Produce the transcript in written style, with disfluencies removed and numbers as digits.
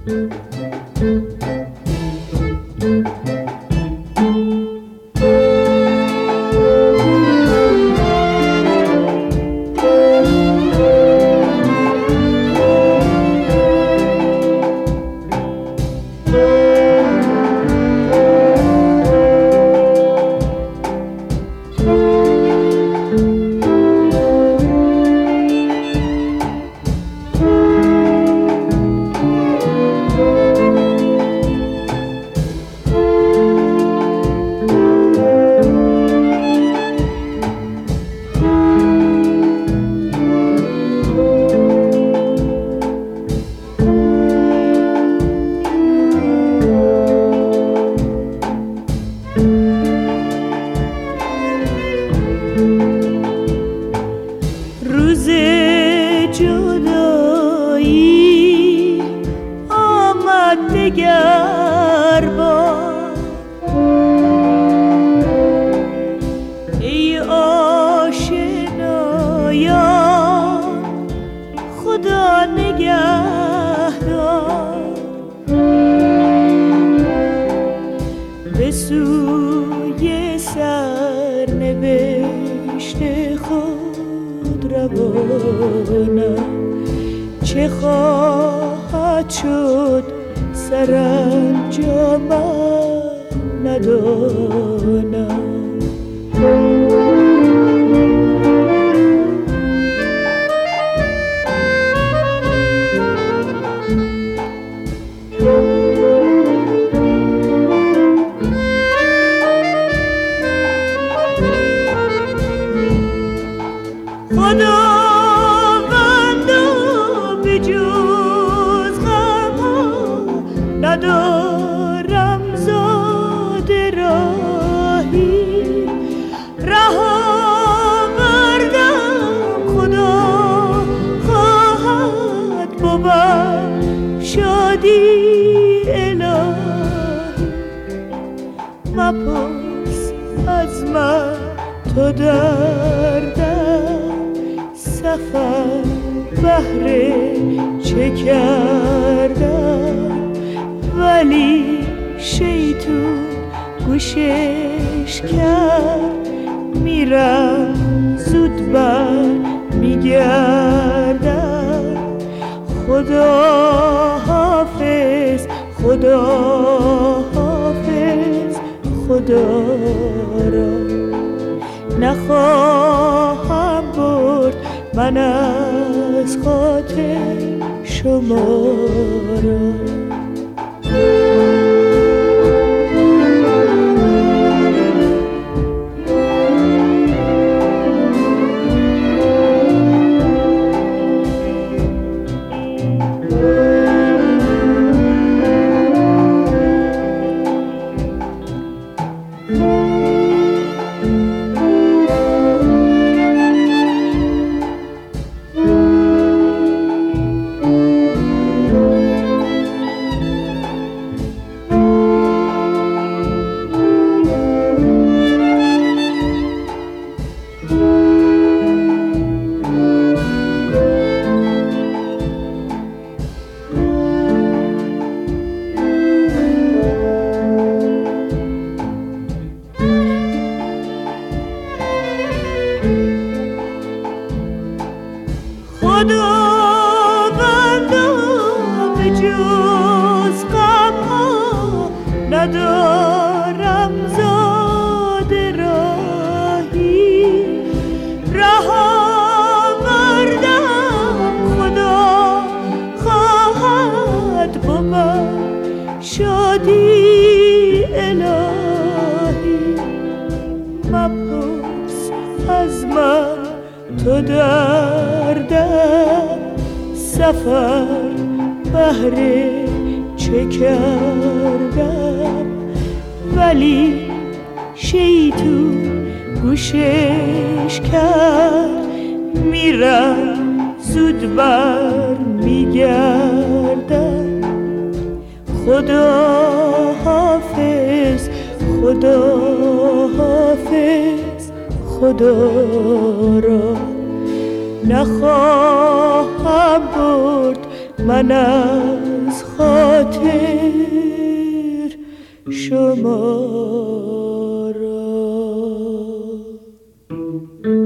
روز جدایی آمد دگر بار، ای آشنایان خدا نگهدار. به سوی سرنوشت خود روانم، چه خواهد شد سرانجامم ندانم. خداوندا به جز غم‌ها ندارم زاد راهی، ره آوردم خدا خواهد بود شادی الهی. مپرس از من تو دردم سفر بهر چه کردم، ولی شیطون گوشش کرد، میرم زود بر میگردم. خدا حافظ خدا حافظ، خدا را نخواهم برد من از خاطر شما را. خداوندا به جز غم‌ها ندارم زاد راهی، ره آوردم خدا خواهد بود شادی الهی. مپرس از من تو دردم سفر بهر چه کردم، ولی شیطون گوشش کرد، میرم زود بر میگردم. خدا حافظ خدا حافظ، خدا را نخواهم برد من از خاطر شما را.